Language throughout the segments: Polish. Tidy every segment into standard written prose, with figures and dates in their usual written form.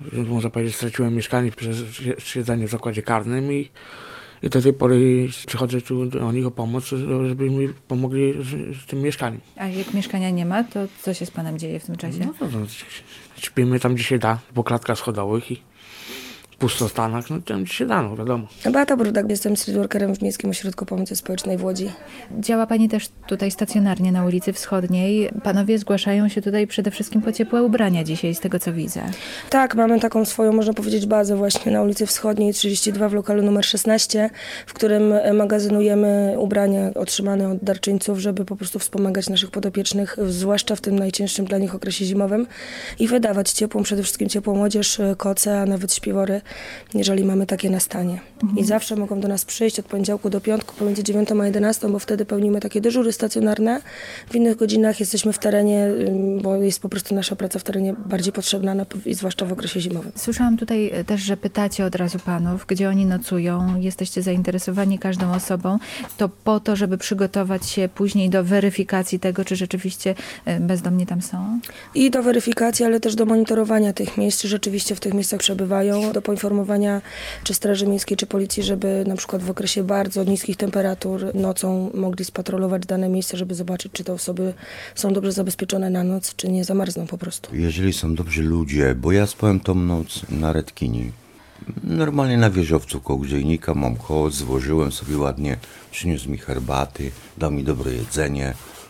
Można powiedzieć, straciłem mieszkanie przez siedzenie w zakładzie karnym i do tej pory przychodzę tu do nich o pomoc, żeby mi pomogli z tym mieszkaniem. A jak mieszkania nie ma, to co się z panem dzieje w tym czasie? No to śpimy tam, gdzie się da, po klatkach schodowych i w pustostanach, no tam gdzie się da, no wiadomo. Beata Brudak, jestem street workerem w Miejskim Ośrodku Pomocy Społecznej w Łodzi. Działa pani też tutaj stacjonarnie na ulicy Wschodniej. Panowie zgłaszają się tutaj przede wszystkim po ciepłe ubrania dzisiaj, z tego co widzę. Tak, mamy taką swoją, można powiedzieć, bazę właśnie na ulicy Wschodniej 32 w lokalu numer 16, w którym magazynujemy ubrania otrzymane od darczyńców, żeby po prostu wspomagać naszych podopiecznych, zwłaszcza w tym najcięższym dla nich okresie zimowym i wydawać ciepłą, przede wszystkim ciepłą odzież, koce, a nawet śpiwory, jeżeli mamy takie na stanie. I zawsze mogą do nas przyjść od poniedziałku do piątku pomiędzy 9 a 11, bo wtedy pełnimy takie dyżury stacjonarne. W innych godzinach jesteśmy w terenie, bo jest po prostu nasza praca w terenie bardziej potrzebna, i zwłaszcza w okresie zimowym. Słyszałam tutaj też, że pytacie od razu panów, gdzie oni nocują. Jesteście zainteresowani każdą osobą. To po to, żeby przygotować się później do weryfikacji tego, czy rzeczywiście bezdomni tam są? I do weryfikacji, ale też do monitorowania tych miejsc, czy rzeczywiście w tych miejscach przebywają, do poinformowania czy Straży Miejskiej, czy Policji, żeby na przykład w okresie bardzo niskich temperatur nocą mogli spatrolować dane miejsce, żeby zobaczyć, czy te osoby są dobrze zabezpieczone na noc, czy nie zamarzną po prostu. Jeżeli są dobrzy ludzie, bo ja spałem tą noc na Redkini. Normalnie na wieżowcu koło grzejnika mam koc, złożyłem sobie ładnie, przyniósł mi herbaty, dał mi dobre jedzenie.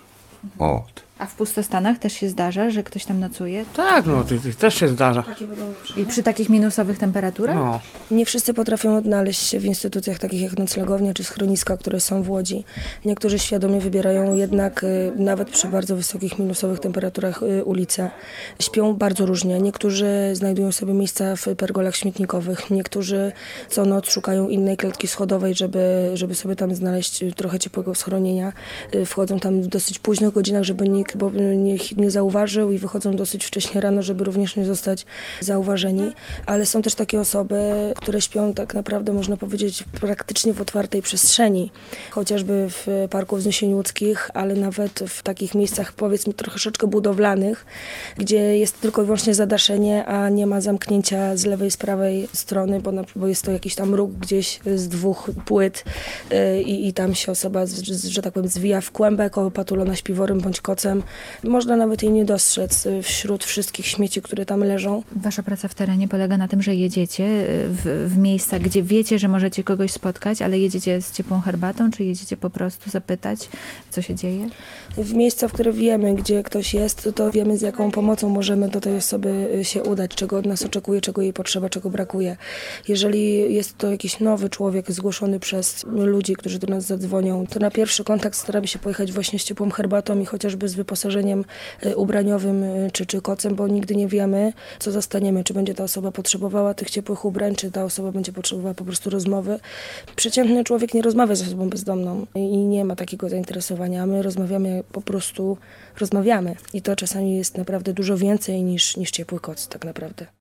A w pustostanach też się zdarza, że ktoś tam nocuje? Tak, no to też się zdarza. I przy takich minusowych temperaturach? No. Nie wszyscy potrafią odnaleźć się w instytucjach takich jak noclegownia czy schroniska, które są w Łodzi. Niektórzy świadomie wybierają jednak nawet przy bardzo wysokich minusowych temperaturach ulice. Śpią bardzo różnie. Niektórzy znajdują sobie miejsca w pergolach śmietnikowych. Niektórzy co noc szukają innej klatki schodowej, żeby sobie tam znaleźć trochę ciepłego schronienia. Wchodzą tam w dosyć późnych godzinach, żeby nikt nie zauważył i wychodzą dosyć wcześnie rano, żeby również nie zostać zauważeni. Ale są też takie osoby, które śpią tak naprawdę, można powiedzieć, praktycznie w otwartej przestrzeni. Chociażby w Parku Wzniesień Łódzkich, ale nawet w takich miejscach, powiedzmy, troszeczkę budowlanych, gdzie jest tylko i wyłącznie zadaszenie, a nie ma zamknięcia z lewej, z prawej strony, bo jest to jakiś tam róg gdzieś z dwóch płyt i tam się osoba, że tak powiem, zwija w kłębek, opatulona śpiworem bądź kocem. Można nawet jej nie dostrzec wśród wszystkich śmieci, które tam leżą. Wasza praca w terenie polega na tym, że jedziecie w miejsca, gdzie wiecie, że możecie kogoś spotkać, ale jedziecie z ciepłą herbatą, czy jedziecie po prostu zapytać, co się dzieje? W miejsca, w które wiemy, gdzie ktoś jest, to wiemy, z jaką pomocą możemy do tej osoby się udać, czego od nas oczekuje, czego jej potrzeba, czego brakuje. Jeżeli jest to jakiś nowy człowiek zgłoszony przez ludzi, którzy do nas zadzwonią, to na pierwszy kontakt staramy się pojechać właśnie z ciepłą herbatą i chociażby z wyposażeniem ubraniowym czy kocem, bo nigdy nie wiemy, co zastaniemy, czy będzie ta osoba potrzebowała tych ciepłych ubrań, czy ta osoba będzie potrzebowała po prostu rozmowy. Przeciętny człowiek nie rozmawia z osobą bezdomną i nie ma takiego zainteresowania, a my rozmawiamy, po prostu rozmawiamy i to czasami jest naprawdę dużo więcej niż ciepły koc tak naprawdę.